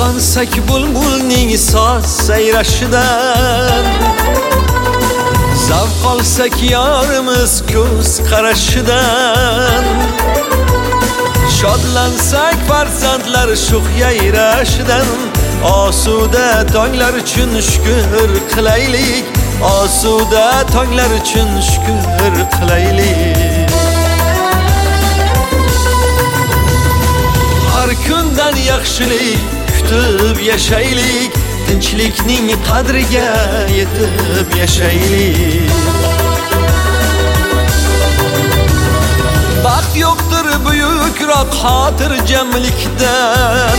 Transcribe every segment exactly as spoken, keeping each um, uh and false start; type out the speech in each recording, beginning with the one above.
Uyg'onsak bulbulning soz sayrashidan, zavq olsak yorimiz ko'z qarashidan, shodlansak farzandlar sho'x yayrashidan, osuda tonglar uchun shukr qilaylik, osuda tonglar uchun shukr qilaylik. Har kundan yaxshilik kutib yashaylik, tinchlikning qadriga yetib yashaylik. Baxt yo'qdir buyukroq xotirjamlikdan,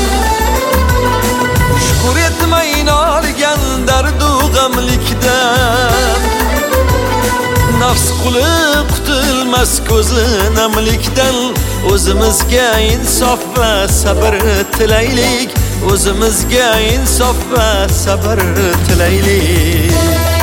shukr etmay nolgan dardu g'amlikdan, nafs quli qutilmas ko'zi namlikdan, o'zimizga insof va sabr tilaylik, o'zimizga insof va sabr tilaylik.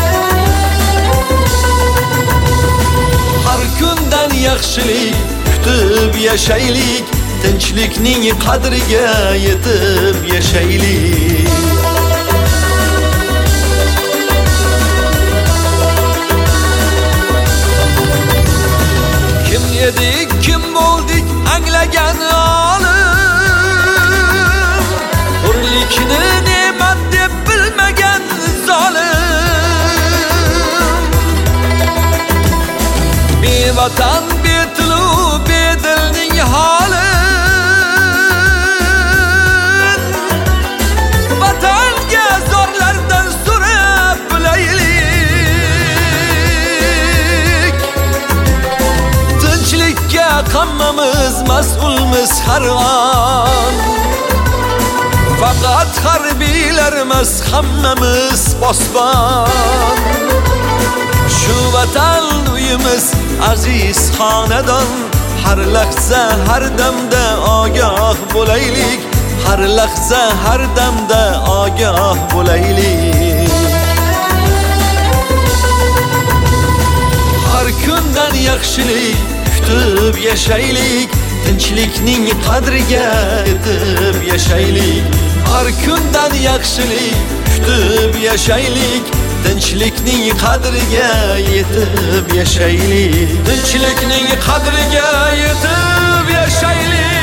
Har kundan yaxshilik kutib yashaylik, tinchlikning qadriga yetib yashaylik. Kim edik, kim bo'ldik anglagan olim, hurlikni ne'mat deb bilmagan zolim. Bevatan betilu bedilning holin, vatanga zorlardan so'rab bilaylik. Tinchlikka hammamiz mas'ulmiz har on, faqat harbiylar emas hammamiz posbon. Shu vatan uyimiz aziz xonadon, har lahza har damda ogoh bo'laylik, har lahza har damda ogoh bo'laylik. Har kundan yaxshilik kutib yashaylik, tinchlikning qadriga yetib yashaylik. Har kundan yaxshilik kutib yashaylik, tinchlikning qadriga yetib yashaylik. Tinchlikning qadriga yetib yashaylik.